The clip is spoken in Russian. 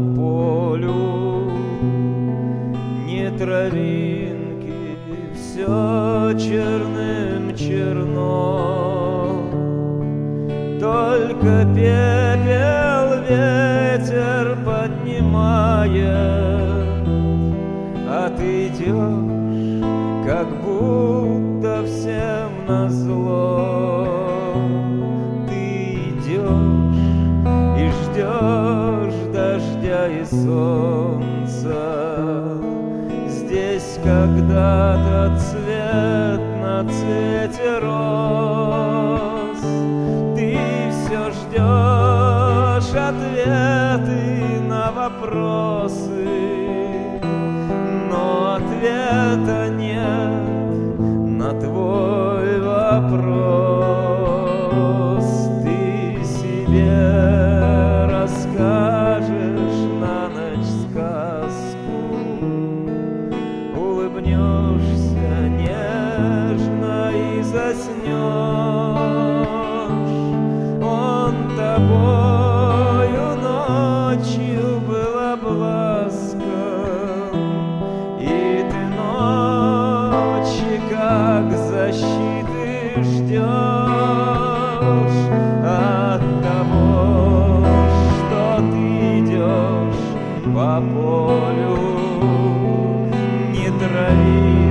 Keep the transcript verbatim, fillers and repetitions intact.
полю, ни травинки, все черным черно, только пепел ветер поднимает, а ты идешь, как будто всем назло. Ты идешь и ждешь дождя и солнца. Здесь когда-то цвет на цвете роз. Ты все ждешь ответы на вопросы, но ответа нет на твой вопрос. Ты себе расскажешь на ночь сказку, улыбнешься нежно и заснешь. Он тобою ночью был обласкан, и ты ночи как защиты ждешь от того, что ты идешь по полю, не трави.